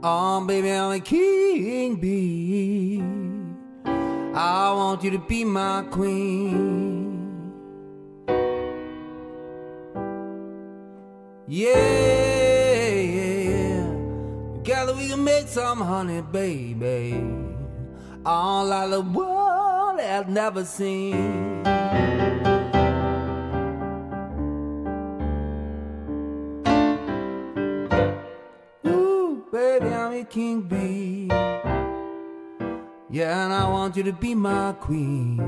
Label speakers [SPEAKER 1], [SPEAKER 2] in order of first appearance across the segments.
[SPEAKER 1] Oh, baby, I'm a king bee. I want you to be my queen. Yeah, together we can make some honey, baby. All out the world has never seen. Baby, I'm a king bee. Yeah, and I want you to be my queen.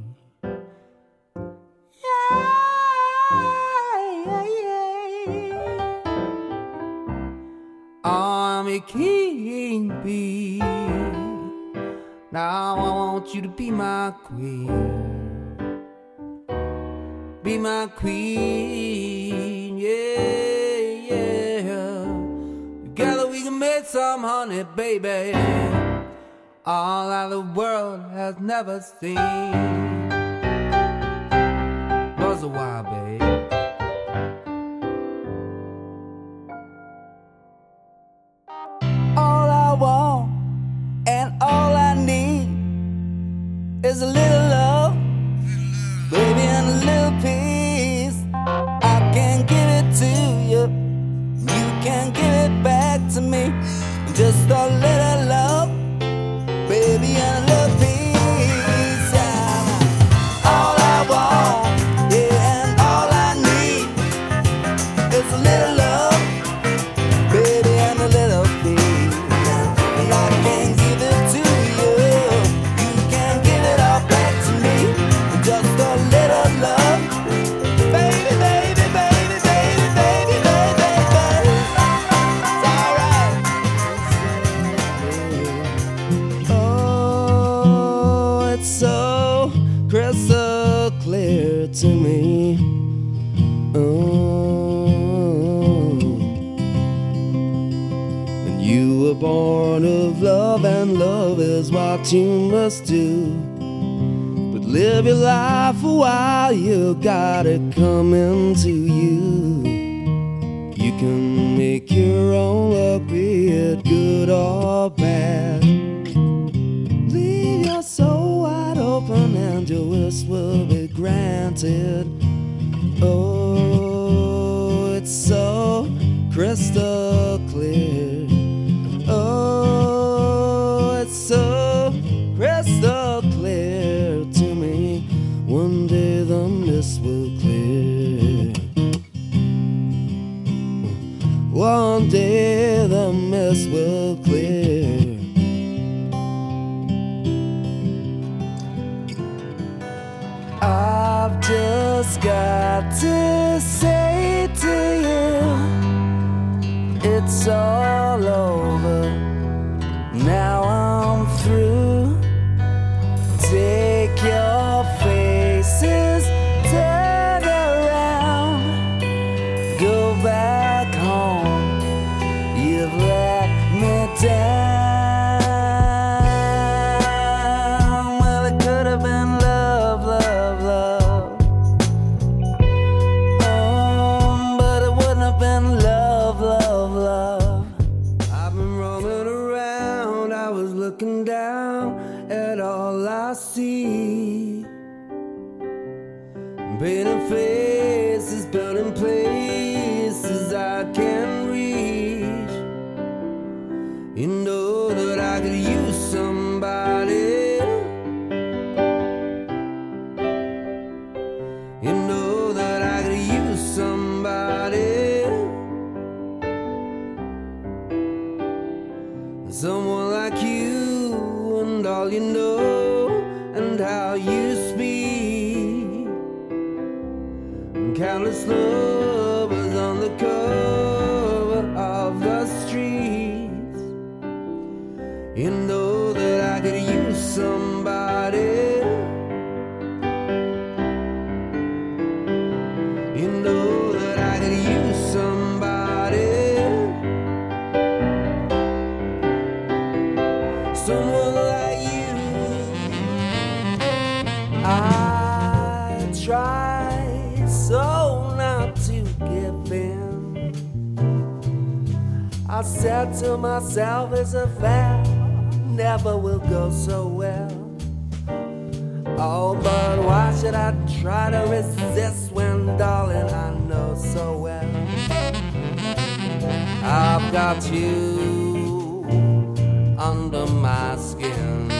[SPEAKER 1] I'm a king bee. Now I want you to be my queen. Be my queen, yeah. Together we can make some honey, baby. All that the world has never seen. Buzz a while, babe. All I want and all I need is a little love, baby, and a little peace. I can give it to you, you can give it back to me. Just a little love, baby, and a little peace. Yeah. All I want, yeah, and all I need is a little love, baby, and a little peace. And I can give it to you, you can give it all back to me. Just a little love, baby, baby, baby, baby, baby, baby, baby. It's alright. Oh, it's so crystal clear to me. And you were born of love, and love is what you must do. But live your life a while, you got it coming to you. You can make your own luck, be it good or bad. Leave your soul wide open and your wish will be granted. Oh, it's so crystal clear. Oh, it's so crystal clear to me. One day the mist will clear. One day the mist will clear. I've just got to say to you, it's all over. Now I'm through. Take your faces, turn around, go back home. You've let me down. Well, it could have been love, love, love. But it wouldn't have been love, love, love. I've been roaming around, I was looking down at all I see. Painting faces, burning places I can't reach. You know that I could use somebody. You know that I could use somebody. Someone like you and all you know and how you speak. Countless lovers on the cover of the streets. You know that I could use somebody. You know that I could use somebody. Someone like you. I try so not I said to myself, it's a fact, never will go so well. Oh, but why should I try to resist when, darling, I know so well I've got you under my skin.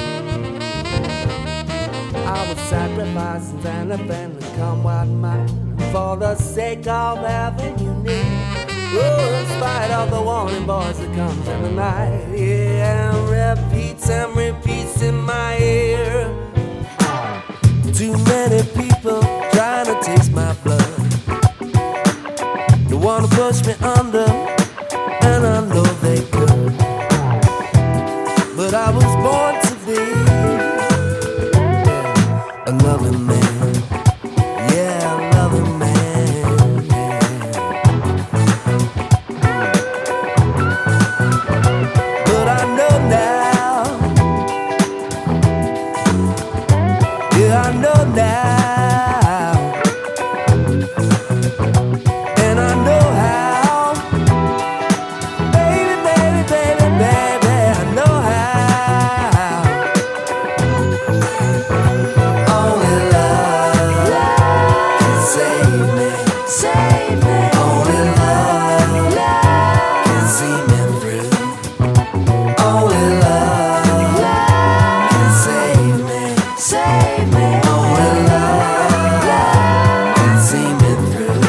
[SPEAKER 1] I would sacrifice anything to come what might for the sake of having you near. Oh, in spite of the warning voice that comes in the night, yeah, and repeats in my ear. Too many people trying to taste my blood. They wanna push me under, and I know they could. But I was born to be a loving man. Yeah, a loving man. But I know now. Yeah, I know now. And I know how. Baby, baby, baby, baby, I know how. Only love can save me. Save me. Only love can see me through. Only love can save me. Save me. Only love can see me through.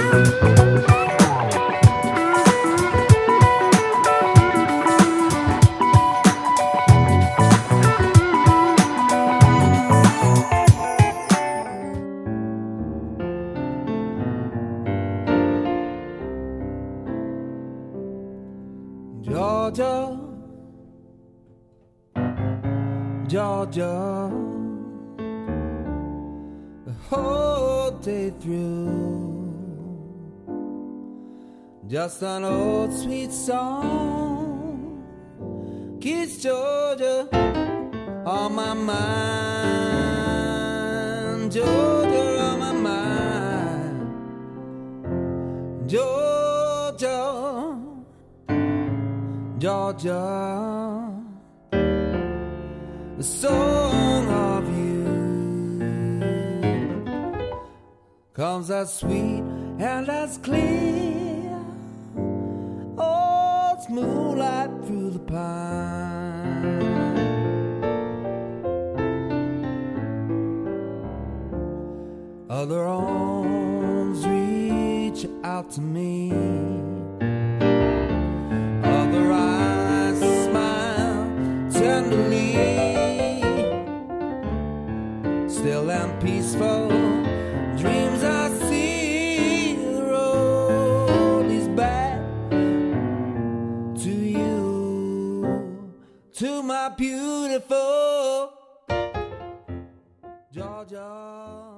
[SPEAKER 1] Georgia, Georgia, the whole day through, just an old sweet song keeps Georgia on my mind. Georgia on my mind. Georgia, Georgia, the song of you comes as sweet and as clear. Oh, it's moonlight through the pine. Other arms reach out to me. Other eyes smile tenderly. Still and peaceful dreams I see. The road is back to you, to my beautiful Georgia.